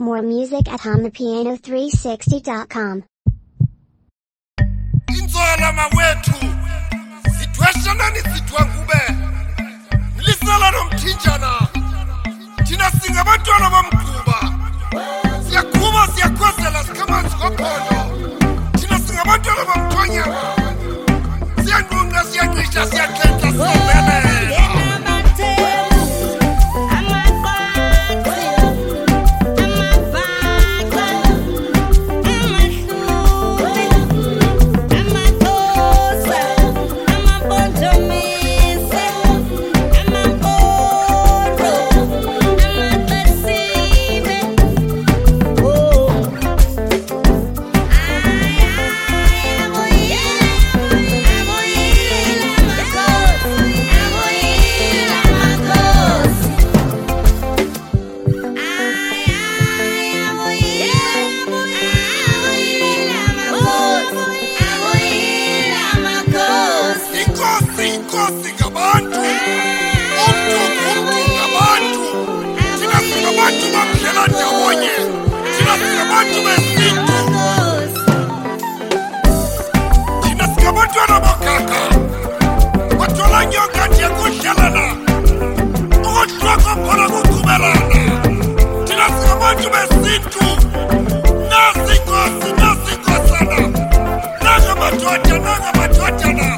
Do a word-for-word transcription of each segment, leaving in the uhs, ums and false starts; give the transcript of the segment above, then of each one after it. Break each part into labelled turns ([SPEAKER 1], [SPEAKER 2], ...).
[SPEAKER 1] More music at hum the piano three sixty dot com.
[SPEAKER 2] Inzola mawethu sithweshana nisithwa ngube Nilisala nomthinjana Thina singabantwana bomgquba Siyakhuma siyakhwezela sikhamanzi kophondo Thina singabantwana bomthonyana Siyanqunqa siyanqisha siyakhetha sobelela Inkosi ngabantu umntu umntu ngabantu thina singabantu baphela ndawonye thina singabantu besintu thina singabantwana bakaka bathola nyoka nje kudlalana ukuhloko phela kuqhubelana thina singabantu besintu nasi inkosi nasi inkosana nangamadoda nangamadodana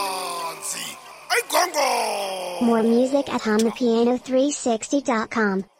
[SPEAKER 1] More music at hum the piano three sixty dot com.